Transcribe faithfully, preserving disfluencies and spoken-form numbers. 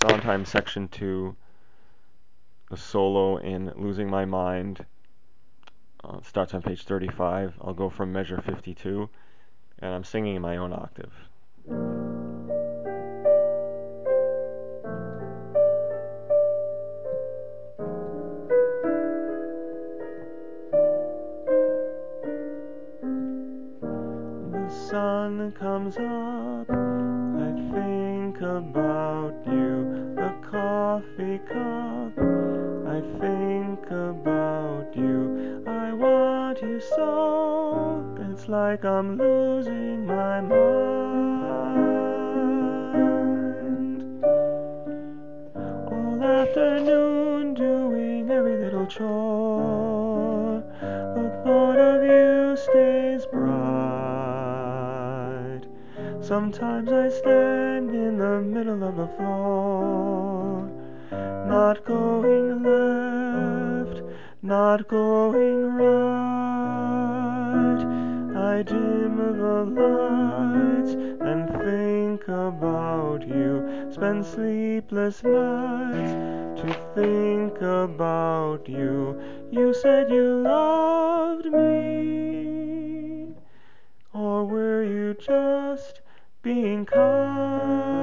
Sondheim Section two, the solo in Losing My Mind. Uh, starts on page thirty-five. I'll go from measure fifty-two, and I'm singing in my own octave. The sun comes up, I think about you. The coffee cup, I think about you. I want you so, it's like I'm losing my mind. All afternoon doing every little chore, the thought of you stays bright. Sometimes I stand in the middle of the floor, not going left, not going right. I dim the lights and think about you, spend sleepless nights to think about you. You said you loved me, or were you just being kind?